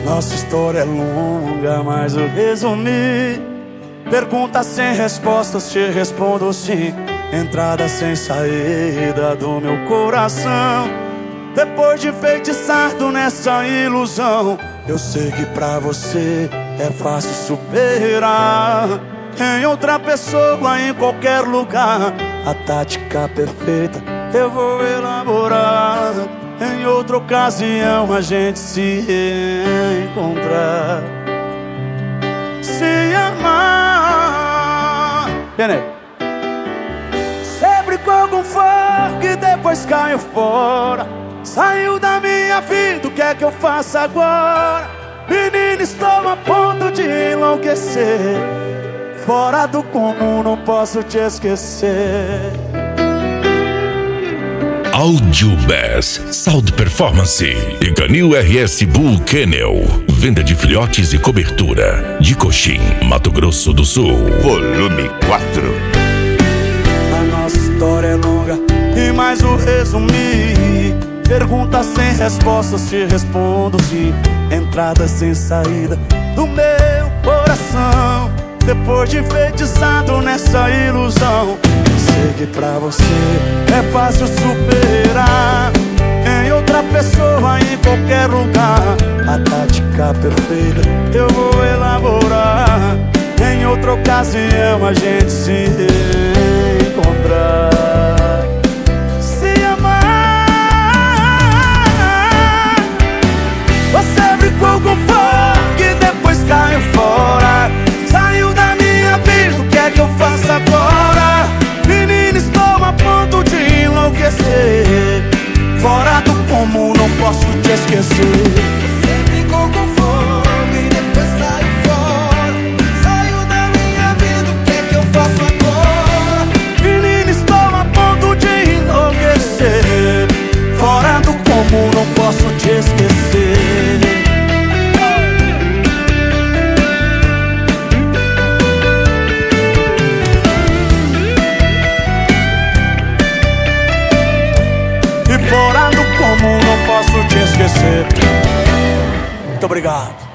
Nossa história é longa, mas eu resumi. Perguntas sem respostas, te respondo sim. Entrada sem saída do meu coração. Depois de enfeitiçado nessa ilusão, eu sei que pra você é fácil superar. Em outra pessoa, em qualquer lugar, a tática perfeita eu vou elaborar. Em outra ocasião a gente se reencontrar. Se amar. Sempre com algum fogo e depois caiu fora. Saiu da minha vida, o que é que eu faço agora? Menina, estou a ponto de enlouquecer. Fora do comum, não posso te esquecer. Audio Bass Sound Performance e Canil RS Bull Kennel. Venda de filhotes e cobertura de Coxim, Mato Grosso do Sul. Volume 4. A nossa história é longa e mais um resumir. Perguntas sem respostas, te respondo sim. Entrada sem saída do meu coração. Depois de enfeitiçado nessa ilusão, sei que pra você é fácil superar. Em outra pessoa, em qualquer lugar, a tática perfeita eu vou elaborar. Em outra ocasião a gente se reencontrar. Se amar. Você brincou com fogo e depois caiu fora. Saiu da minha vida, o que é que eu faço agora? Menina, estou a ponto de enlouquecer. Fora do comum, não posso te esquecer. Você brincou com fogo e depois saiu fora. Saiu da minha vida, o que é que eu faço agora? Menina, estou a ponto de enlouquecer. Fora do comum, não posso te esquecer. Fora do comum, não posso te esquecer. Muito obrigado.